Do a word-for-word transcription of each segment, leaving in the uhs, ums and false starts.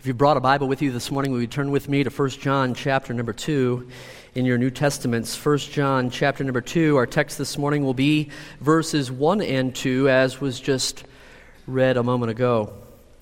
If you brought a Bible with you this morning, will you turn with me to First John chapter number two in your New Testaments? First John chapter number two. Our text this morning will be verses one and two, as was just read a moment ago.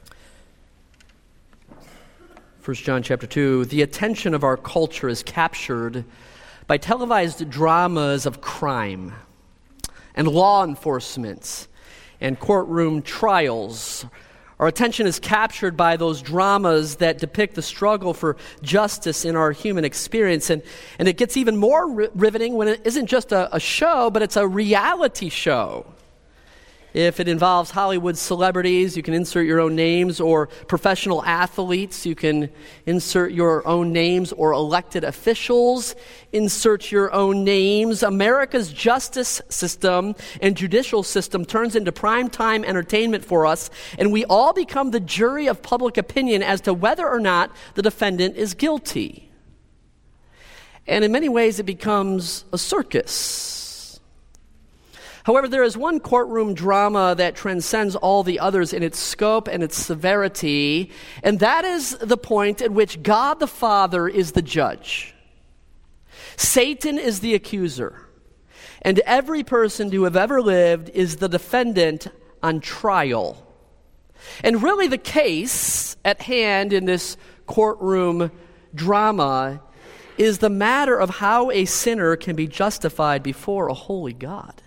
First John chapter two. The attention of our culture is captured by televised dramas of crime and law enforcement and courtroom trials. Our attention is captured by those dramas that depict the struggle for justice in our human experience. And, and it gets even more ri- riveting when it isn't just a, a show, but it's a reality show. If it involves Hollywood celebrities, you can insert your own names, or professional athletes, you can insert your own names, or elected officials, insert your own names. America's justice system and judicial system turns into primetime entertainment for us, and we all become the jury of public opinion as to whether or not the defendant is guilty. And in many ways, it becomes a circus. However, there is one courtroom drama that transcends all the others in its scope and its severity, and that is the point at which God the Father is the judge. Satan is the accuser, and every person to have ever lived is the defendant on trial. And really the case at hand in this courtroom drama is the matter of how a sinner can be justified before a holy God.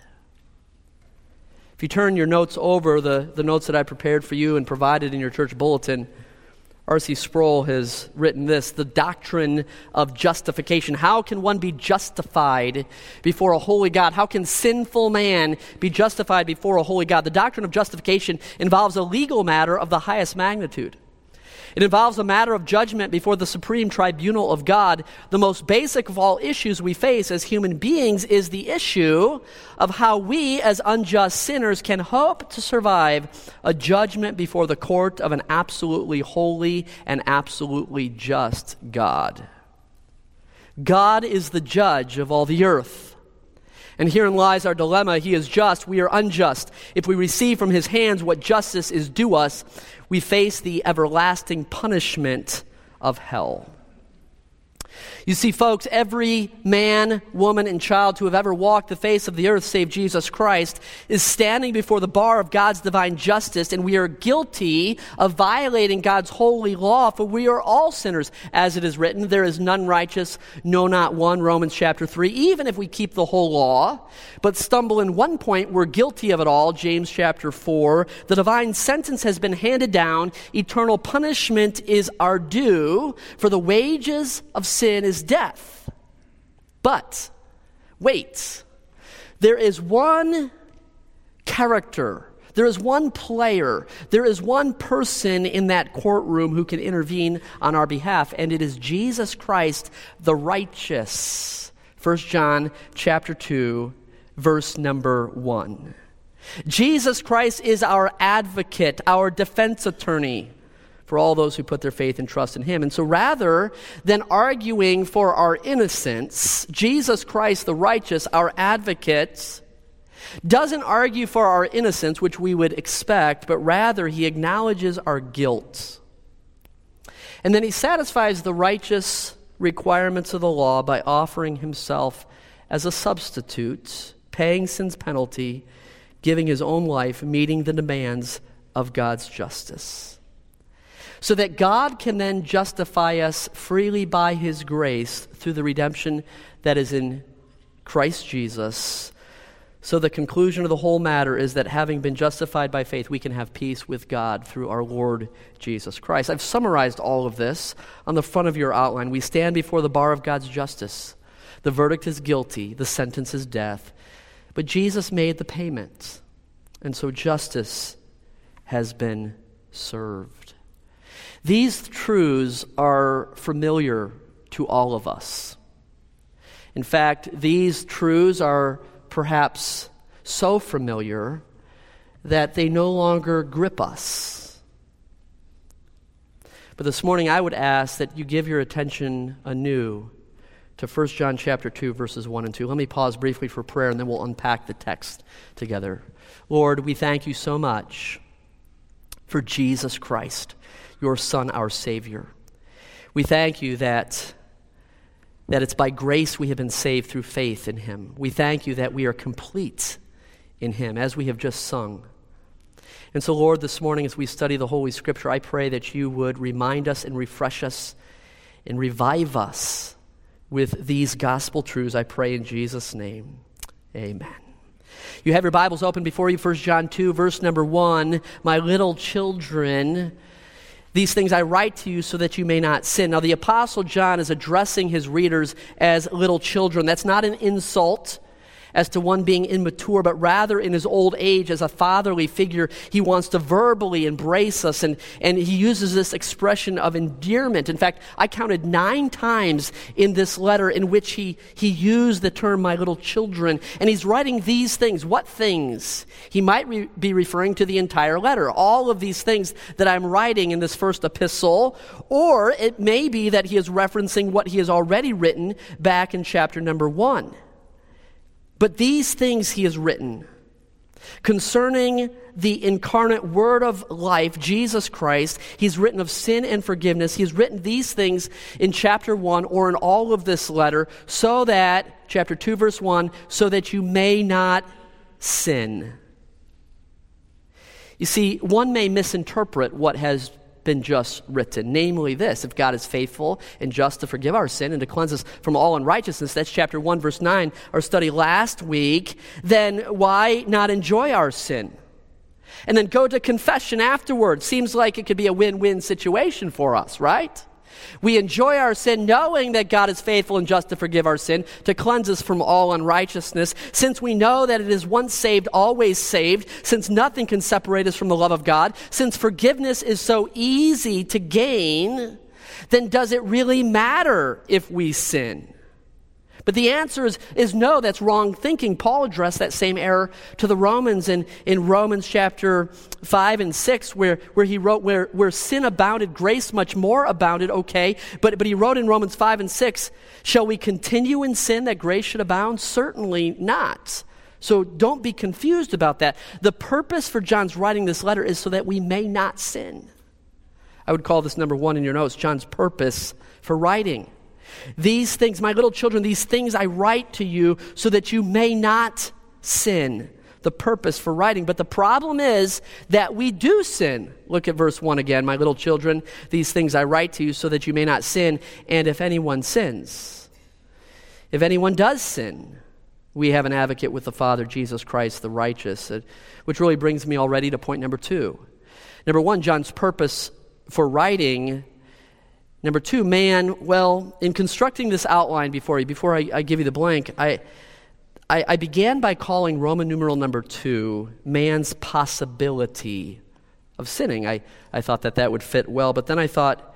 If you turn your notes over, the, the notes that I prepared for you and provided in your church bulletin, R C Sproul has written this: the doctrine of justification. How can one be justified before a holy God? How can sinful man be justified before a holy God? The doctrine of justification involves a legal matter of the highest magnitude. It involves a matter of judgment before the supreme tribunal of God. The most basic of all issues we face as human beings is the issue of how we as unjust sinners can hope to survive a judgment before the court of an absolutely holy and absolutely just God. God is the judge of all the earth. And herein lies our dilemma. He is just, we are unjust. If we receive from his hands what justice is due us, we face the everlasting punishment of hell. You see, folks, every man, woman, and child to have ever walked the face of the earth save Jesus Christ is standing before the bar of God's divine justice, and we are guilty of violating God's holy law, for we are all sinners. As it is written, there is none righteous, no, not one, Romans chapter three. Even if we keep the whole law, but stumble in one point, we're guilty of it all, James chapter four. The divine sentence has been handed down. Eternal punishment is our due, for the wages of sin is death. But, wait, there is one character, there is one player, there is one person in that courtroom who can intervene on our behalf, and it is Jesus Christ, the righteous. First John chapter two, verse number one. Jesus Christ is our advocate, our defense attorney for all those who put their faith and trust in him. And so rather than arguing for our innocence, Jesus Christ, the righteous, our advocate, doesn't argue for our innocence, which we would expect, but rather he acknowledges our guilt. And then he satisfies the righteous requirements of the law by offering himself as a substitute, paying sin's penalty, giving his own life, meeting the demands of God's justice, so that God can then justify us freely by his grace through the redemption that is in Christ Jesus. So the conclusion of the whole matter is that having been justified by faith, we can have peace with God through our Lord Jesus Christ. I've summarized all of this on the front of your outline. We stand before the bar of God's justice. The verdict is guilty. The sentence is death. But Jesus made the payment, and so justice has been served. These truths are familiar to all of us. In fact, these truths are perhaps so familiar that they no longer grip us. But this morning I would ask that you give your attention anew to First John chapter two, verses one and two. Let me pause briefly for prayer, and then we'll unpack the text together. Lord, we thank you so much for Jesus Christ, your Son, our Savior. We thank you that, that it's by grace we have been saved through faith in him. We thank you that we are complete in him, as we have just sung. And so, Lord, this morning as we study the Holy Scripture, I pray that you would remind us and refresh us and revive us with these gospel truths. I pray in Jesus' name. Amen. You have your Bibles open before you, First John two, verse number one. My little children, these things I write to you so that you may not sin. Now, the Apostle John is addressing his readers as little children. That's not an insult as to one being immature, but rather in his old age as a fatherly figure, he wants to verbally embrace us, and, and he uses this expression of endearment. In fact, I counted nine times in this letter in which he, he used the term my little children, and he's writing these things. What things? He might re- be referring to the entire letter, all of these things that I'm writing in this first epistle, or it may be that he is referencing what he has already written back in chapter number one. But these things he has written concerning the incarnate Word of life, Jesus Christ. He's written of sin and forgiveness. He's written these things in chapter one or in all of this letter so that, chapter two, verse one, so that you may not sin. You see, one may misinterpret what has been just written, namely this: if God is faithful and just to forgive our sin and to cleanse us from all unrighteousness, that's chapter one, verse nine, our study last week, then why not enjoy our sin? And then go to confession afterwards. Seems like it could be a win-win situation for us, right? We enjoy our sin knowing that God is faithful and just to forgive our sin, to cleanse us from all unrighteousness. Since we know that it is once saved, always saved, since nothing can separate us from the love of God, since forgiveness is so easy to gain, then does it really matter if we sin? But the answer is, is no, that's wrong thinking. Paul addressed that same error to the Romans in, in Romans chapter five and six, where, where he wrote, where, where sin abounded, grace much more abounded, okay. But, but he wrote in Romans five and six, shall we continue in sin that grace should abound? Certainly not. So don't be confused about that. The purpose for John's writing this letter is so that we may not sin. I would call this number one in your notes, John's purpose for writing. These things, my little children, these things I write to you so that you may not sin. The purpose for writing. But the problem is that we do sin. Look at verse one again. My little children, these things I write to you so that you may not sin. And if anyone sins, if anyone does sin, we have an advocate with the Father, Jesus Christ, the righteous. Which really brings me already to point number two. Number one, John's purpose for writing. Number two, man, well, in constructing this outline before you, before I, I give you the blank, I, I, I began by calling Roman numeral number two, man's possibility of sinning. I, I thought that that would fit well, but then I thought,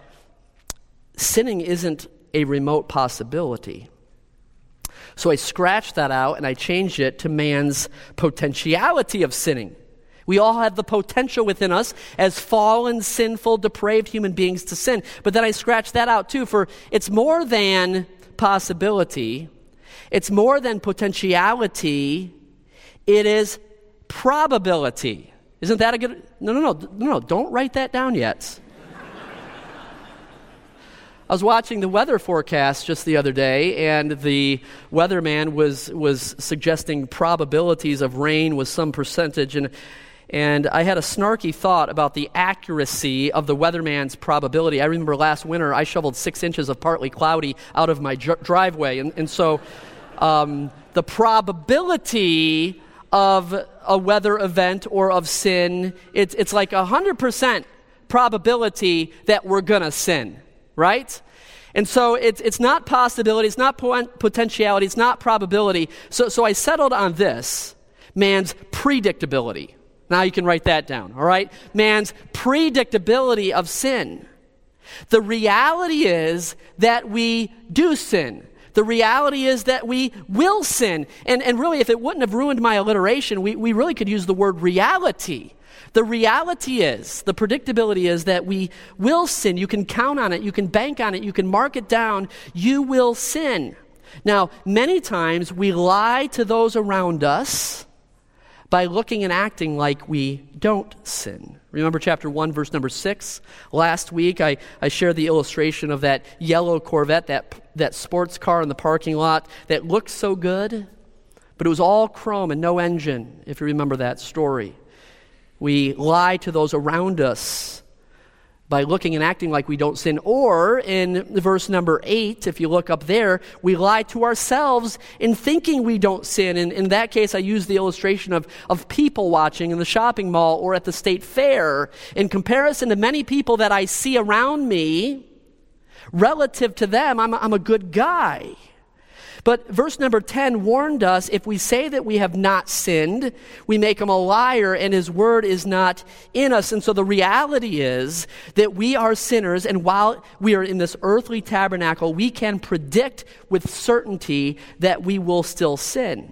sinning isn't a remote possibility. So I scratched that out and I changed it to man's potentiality of sinning. We all have the potential within us as fallen, sinful, depraved human beings to sin. But then I scratched that out too, for it's more than possibility. It's more than potentiality. It is probability. Isn't that a good... No, no, no, no, no, don't write that down yet. I was watching the weather forecast just the other day, and the weatherman was was suggesting probabilities of rain with some percentage, and And I had a snarky thought about the accuracy of the weatherman's probability. I remember last winter I shoveled six inches of partly cloudy out of my dr- driveway. And, and so um, the probability of a weather event or of sin, it's, it's like one hundred percent probability that we're going to sin, right? And so it's, it's not possibility, it's not potentiality, it's not probability. So, so I settled on this, man's predictability. Now you can write that down, all right? Man's predictability of sin. The reality is that we do sin. The reality is that we will sin. And, and really, if it wouldn't have ruined my alliteration, we, we really could use the word reality. The reality is, the predictability is that we will sin. You can count on it. You can bank on it. You can mark it down. You will sin. Now, many times we lie to those around us by looking and acting like we don't sin. Remember chapter one, verse number six? Last week, I, I shared the illustration of that yellow Corvette, that, that sports car in the parking lot that looked so good, but it was all chrome and no engine, if you remember that story. We lie to those around us by looking and acting like we don't sin. Or in verse number eight, if you look up there, we lie to ourselves in thinking we don't sin. And in that case, I use the illustration of, of people watching in the shopping mall or at the state fair. In comparison to many people that I see around me, relative to them, I'm, I'm a good guy. But verse number ten warned us, if we say that we have not sinned, we make him a liar and his word is not in us. And so the reality is that we are sinners, and while we are in this earthly tabernacle, we can predict with certainty that we will still sin.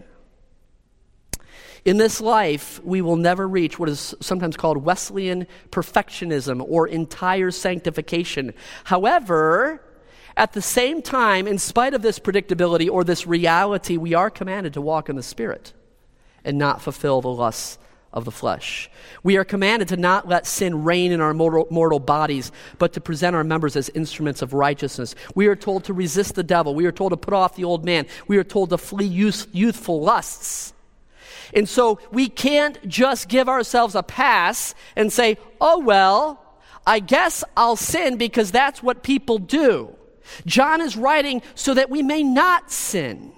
In this life, we will never reach what is sometimes called Wesleyan perfectionism or entire sanctification. However, at the same time, in spite of this predictability or this reality, we are commanded to walk in the Spirit and not fulfill the lusts of the flesh. We are commanded to not let sin reign in our mortal, mortal bodies, but to present our members as instruments of righteousness. We are told to resist the devil. We are told to put off the old man. We are told to flee youth, youthful lusts. And so we can't just give ourselves a pass and say, oh, well, I guess I'll sin because that's what people do. John is writing so that we may not sin.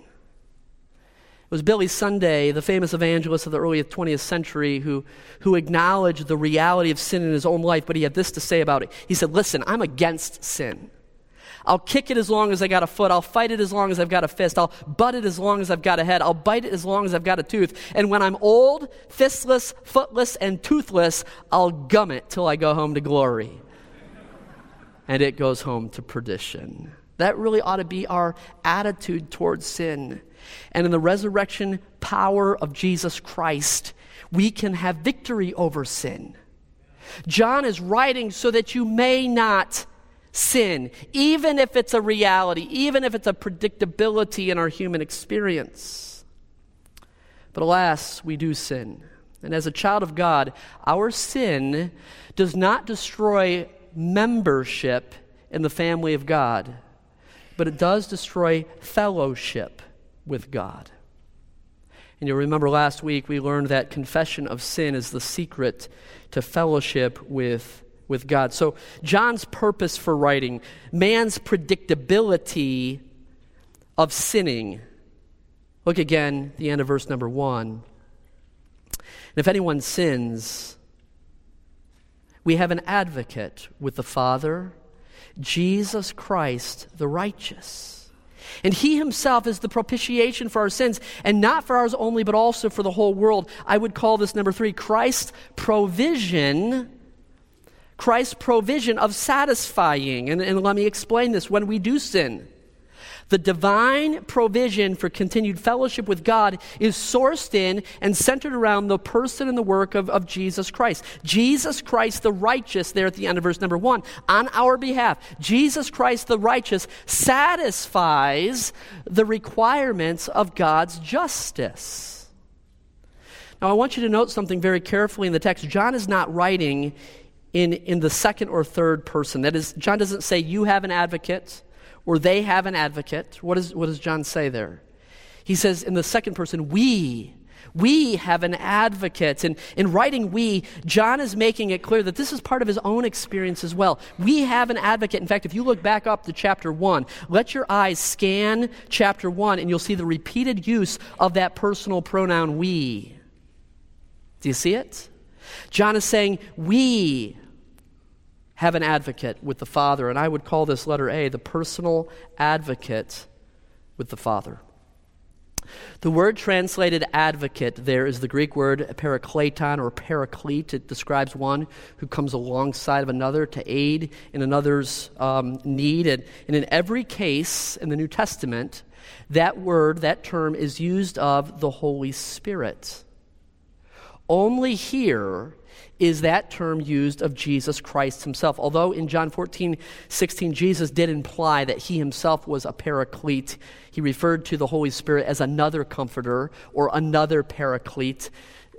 It was Billy Sunday, the famous evangelist of the early twentieth century, who, who acknowledged the reality of sin in his own life, but he had this to say about it. He said, listen, I'm against sin. I'll kick it as long as I got a foot. I'll fight it as long as I've got a fist. I'll butt it as long as I've got a head. I'll bite it as long as I've got a tooth. And when I'm old, fistless, footless, and toothless, I'll gum it till I go home to glory. And it goes home to perdition. That really ought to be our attitude towards sin. And in the resurrection power of Jesus Christ, we can have victory over sin. John is writing so that you may not sin, even if it's a reality, even if it's a predictability in our human experience. But alas, we do sin. And as a child of God, our sin does not destroy membership in the family of God, but it does destroy fellowship with God. And you'll remember last week we learned that confession of sin is the secret to fellowship with, with God. So John's purpose for writing, man's predictability of sinning. Look again, the end of verse number one. And if anyone sins, we have an advocate with the Father, Jesus Christ the righteous. And he himself is the propitiation for our sins, and not for ours only, but also for the whole world. I would call this number three, Christ's provision, Christ's provision of satisfying. And, and let me explain this. When we do sin, the divine provision for continued fellowship with God is sourced in and centered around the person and the work of, of Jesus Christ. Jesus Christ the righteous, there at the end of verse number one, on our behalf. Jesus Christ the righteous satisfies the requirements of God's justice. Now I want you to note something very carefully in the text. John is not writing in, in the second or third person. That is, John doesn't say you have an advocate or they have an advocate. What, is, what does John say there? He says in the second person, we, we have an advocate. And in writing we, John is making it clear that this is part of his own experience as well. We have an advocate. In fact, if you look back up to chapter one, let your eyes scan chapter one and you'll see the repeated use of that personal pronoun we. Do you see it? John is saying we have an advocate with the Father, and I would call this letter A, the personal advocate with the Father. The word translated advocate there is the Greek word parakleton or paraclete. It describes one who comes alongside of another to aid in another's um, need. And, and in every case in the New Testament, that word, that term is used of the Holy Spirit. Only here is that term used of Jesus Christ himself. Although in John fourteen sixteen, Jesus did imply that he himself was a paraclete. He referred to the Holy Spirit as another comforter or another paraclete.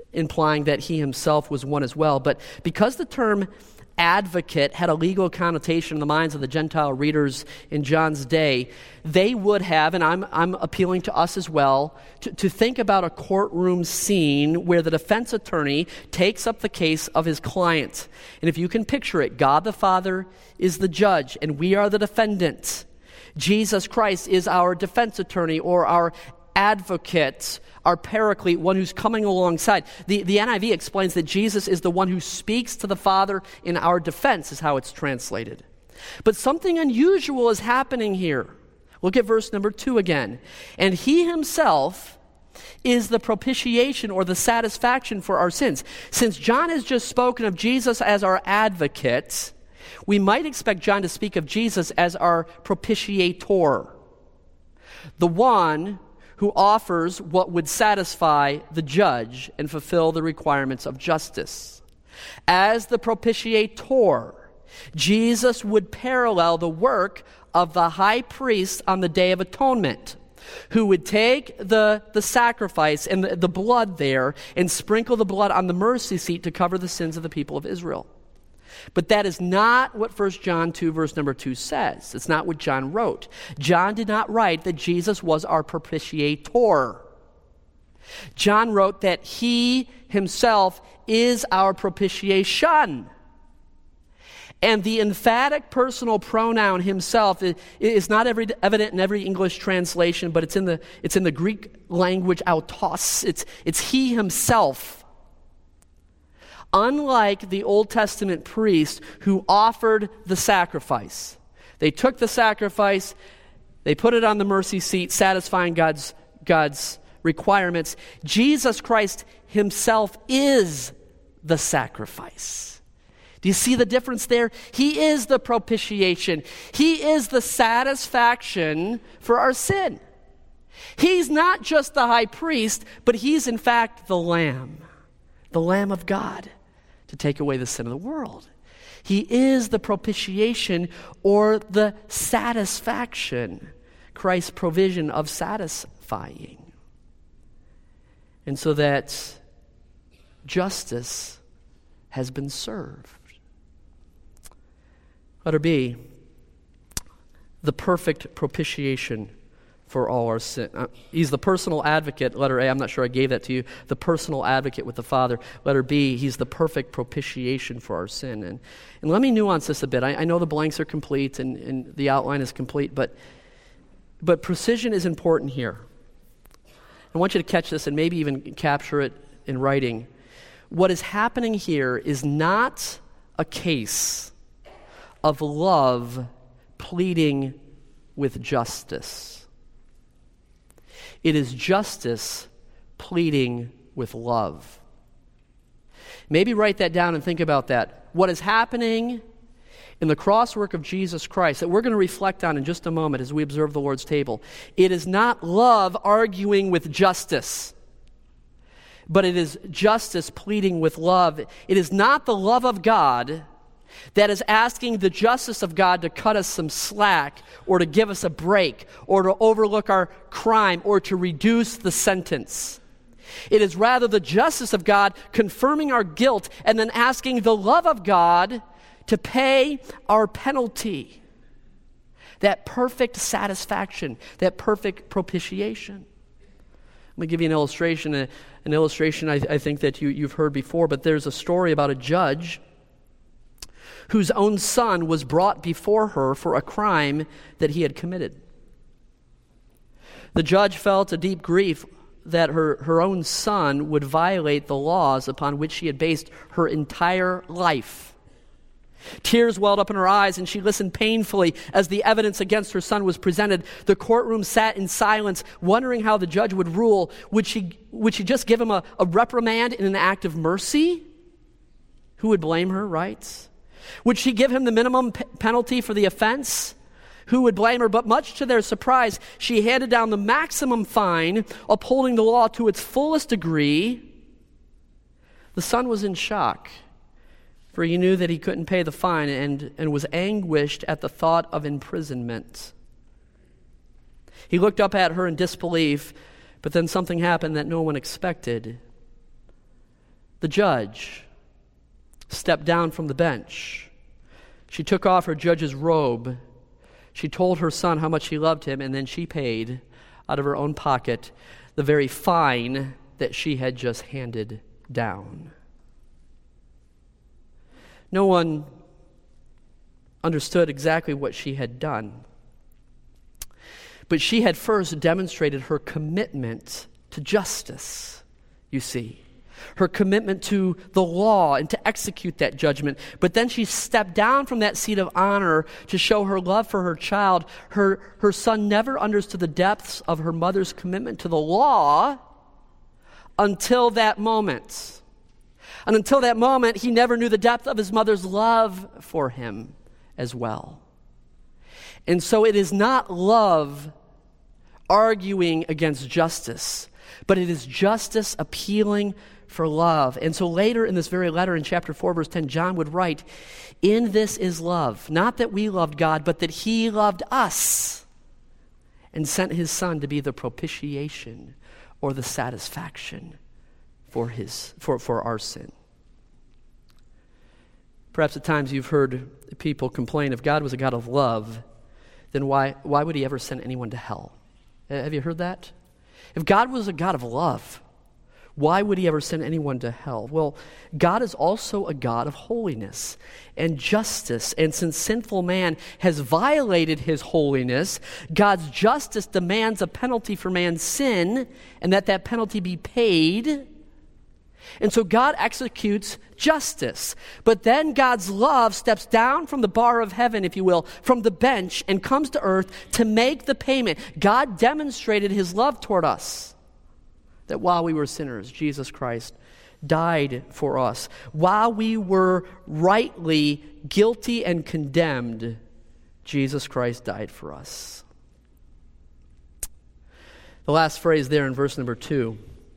implying that he himself was one as well. But because the term advocate had a legal connotation in the minds of the Gentile readers in John's day, they would have, and I'm, I'm appealing to us as well, to, to think about a courtroom scene where the defense attorney takes up the case of his client. And if you can picture it, God the Father is the judge, and we are the defendant. Jesus Christ is our defense attorney or our advocate, our paraclete, one who's coming alongside. The, the N I V explains that Jesus is the one who speaks to the Father in our defense, is how it's translated. But something unusual is happening here. Look at verse number two again. And he himself is the propitiation or the satisfaction for our sins. Since John has just spoken of Jesus as our advocate, we might expect John to speak of Jesus as our propitiator, the one who offers what would satisfy the judge and fulfill the requirements of justice. As the propitiator, Jesus would parallel the work of the high priest on the Day of Atonement, who would take the, the sacrifice and the, the blood there and sprinkle the blood on the mercy seat to cover the sins of the people of Israel. But that is not what First John two, verse number two says. It's not what John wrote. John did not write that Jesus was our propitiator. John wrote that he himself is our propitiation. And the emphatic personal pronoun himself is not every, evident in every English translation, but it's in the, it's in the Greek language, autos. It's, it's he himself. Unlike the Old Testament priest who offered the sacrifice, they took the sacrifice, they put it on the mercy seat, satisfying God's, God's requirements. Jesus Christ himself is the sacrifice. Do you see the difference there? He is the propitiation. He is the satisfaction for our sin. He's not just the high priest, but he's in fact the Lamb, the Lamb of God, to take away the sin of the world. He is the propitiation or the satisfaction, Christ's provision of satisfying. And so that justice has been served. Letter B, the perfect propitiation for all our sin. Uh, he's the personal advocate. Letter A, I'm not sure I gave that to you. The personal advocate with the Father. Letter B, he's the perfect propitiation for our sin. And, and let me nuance this a bit. I, I know the blanks are complete and, and the outline is complete, but, but precision is important here. I want you to catch this and maybe even capture it in writing. What is happening here is not a case of love pleading with justice. It is justice pleading with love. Maybe write that down and think about that. What is happening in the cross work of Jesus Christ that we're going to reflect on in just a moment as we observe the Lord's table. It is not love arguing with justice, but it is justice pleading with love. It is not the love of God that is asking the justice of God to cut us some slack or to give us a break or to overlook our crime or to reduce the sentence. It is rather the justice of God confirming our guilt and then asking the love of God to pay our penalty. That perfect satisfaction, that perfect propitiation. Let me give you an illustration, an illustration I, I think that you, you've heard before, but there's a story about a judge whose own son was brought before her for a crime that he had committed. The judge felt a deep grief that her, her own son would violate the laws upon which she had based her entire life. Tears welled up in her eyes, and she listened painfully as the evidence against her son was presented. The courtroom sat in silence, wondering how the judge would rule. Would she, would she just give him a, a reprimand in an act of mercy? Who would blame her, right? Would she give him the minimum p- penalty for the offense? Who would blame her? But much to their surprise, she handed down the maximum fine, upholding the law to its fullest degree. The son was in shock, for he knew that he couldn't pay the fine and, and was anguished at the thought of imprisonment. He looked up at her in disbelief, but then something happened that no one expected. the judge, stepped down from the bench. She took off her judge's robe. She told her son how much she loved him, and then she paid out of her own pocket the very fine that she had just handed down. No one understood exactly what she had done. But she had first demonstrated her commitment to justice, you see. Her commitment to the law and to execute that judgment. But then she stepped down from that seat of honor to show her love for her child. Her, her son never understood the depths of her mother's commitment to the law until that moment. And until that moment, he never knew the depth of his mother's love for him as well. And so it is not love arguing against justice, but it is justice appealing for love. And so later in this very letter in chapter four, verse ten, John would write, "In this is love, not that we loved God, but that he loved us and sent his son to be the propitiation or the satisfaction for his for, for our sin." Perhaps at times you've heard people complain, if God was a God of love, then why why would he ever send anyone to hell? Have you heard that? If God was a God of love, why would he ever send anyone to hell? Well, God is also a God of holiness and justice. And since sinful man has violated his holiness, God's justice demands a penalty for man's sin, and that that penalty be paid. And so God executes justice. But then God's love steps down from the bar of heaven, if you will, from the bench, and comes to earth to make the payment. God demonstrated his love toward us, that while we were sinners, Jesus Christ died for us. While we were rightly guilty and condemned, Jesus Christ died for us. The last phrase there in verse number two,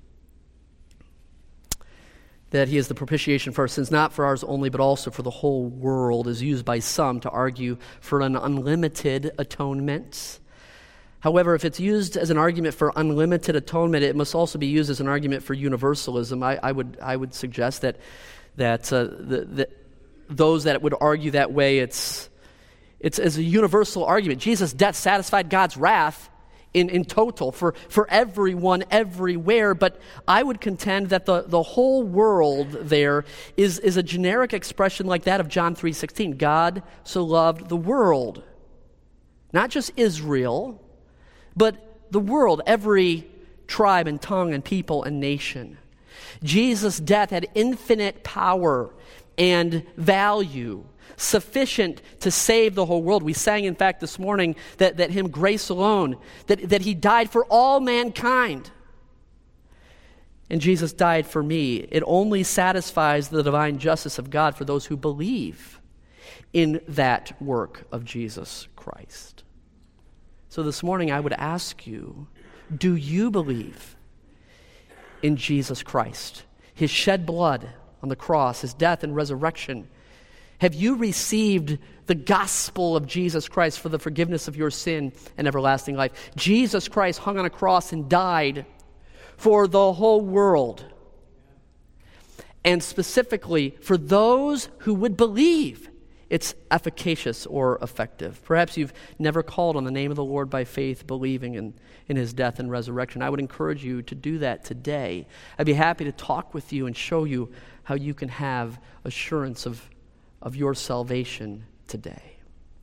that he is the propitiation for our sins, not for ours only, but also for the whole world, is used by some to argue for an unlimited atonement. However, if it's used as an argument for unlimited atonement, it must also be used as an argument for universalism. I, I would I would suggest that that uh, the, the, those that would argue that way, it's it's as a universal argument. Jesus' death satisfied God's wrath in, in total for, for everyone, everywhere. But I would contend that the, the whole world there is, is a generic expression like that of John three sixteen. God so loved the world, not just Israel, but the world, every tribe and tongue and people and nation. Jesus' death had infinite power and value, sufficient to save the whole world. We sang, in fact, this morning that, that him, grace alone, that, that he died for all mankind. And Jesus died for me. It only satisfies the divine justice of God for those who believe in that work of Jesus Christ. So this morning I would ask you, do you believe in Jesus Christ, his shed blood on the cross, his death and resurrection? Have you received the gospel of Jesus Christ for the forgiveness of your sin and everlasting life? Jesus Christ hung on a cross and died for the whole world, and specifically for those who would believe it's efficacious or effective. Perhaps you've never called on the name of the Lord by faith, believing in, in his death and resurrection. I would encourage you to do that today. I'd be happy to talk with you and show you how you can have assurance of, of your salvation today.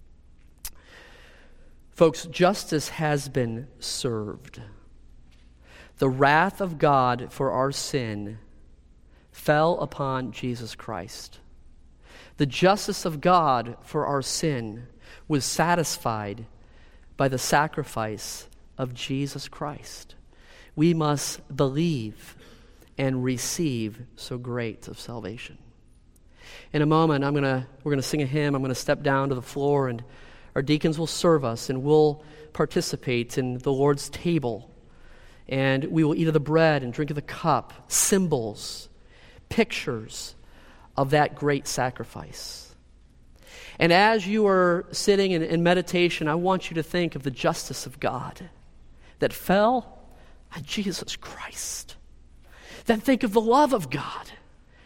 Folks, justice has been served. The wrath of God for our sin fell upon Jesus Christ. The justice of God for our sin was satisfied by the sacrifice of Jesus Christ. We must believe and receive so great of salvation. In a moment, I'm gonna we're gonna sing a hymn. I'm gonna step down to the floor, and our deacons will serve us, and we'll participate in the Lord's table, and we will eat of the bread and drink of the cup, symbols, pictures of that great sacrifice. And as you are sitting in, in meditation, I want you to think of the justice of God that fell on Jesus Christ. Then think of the love of God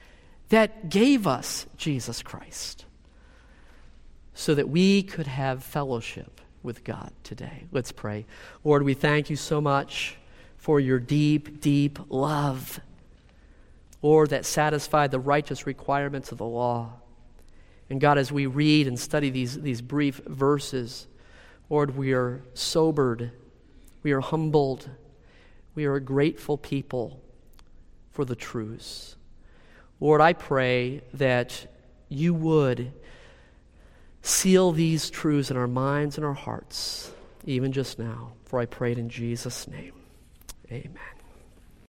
that gave us Jesus Christ so that we could have fellowship with God today. Let's pray. Lord, we thank you so much for your deep, deep love, Lord, that satisfied the righteous requirements of the law. And God, as we read and study these, these brief verses, Lord, we are sobered, we are humbled, we are a grateful people for the truths. Lord, I pray that you would seal these truths in our minds and our hearts, even just now. For I pray it in Jesus' name. Amen.